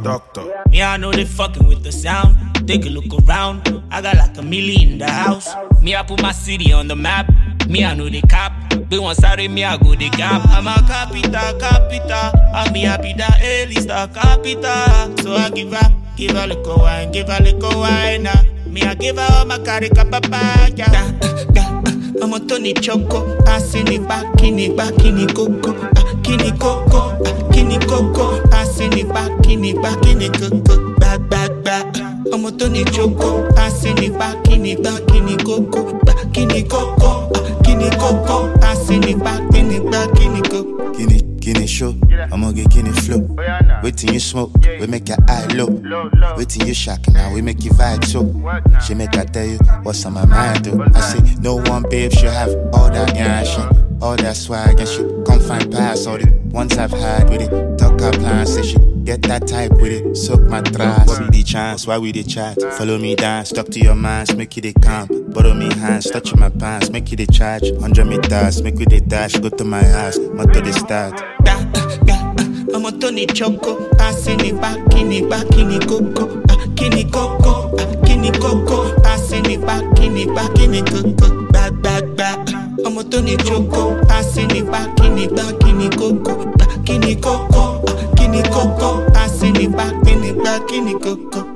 Doctor. Me, I know they fucking with the sound. Take a look around. I got like a million in the house. Me, I put my city on the map. Me, I know they cap. They want sorry, me, I go the gap. I'm a capital. I'm happy that L is the capital. So I give her little wine, Me, I give her all my carica papaya. I'm a Tony Choco, passing it back, kini coco, kini coco, passing it back, kini coco, back. I'm a Tony Choco, passing it back, kini coco, kini coco, passing it back, kini coco. Guinea show, I'ma get guinea flow. Wait till you smoke, we make your eye low. Wait till you shock, now we make you vibe too. She make I tell you what's on my mind, though. I say, no one babe should have all that action, all that swag, and she come find pass all the ones I've had with it. Talk her plan, say she get that type with it. Soak my trust. What be the chance? Why we the chat? Follow me dance, talk to your mans, make it a camp. Borrow me hands, touch my pants, make it a charge. 100 meters, make it a dash, go to my house, motor the start. I'm a Tony Choco, passing it back, kini coco, kini coco, passing it back, kini coco, back. I'm a Tony Choco, passing it back, kini coco, kini coco, passing it back, kini coco.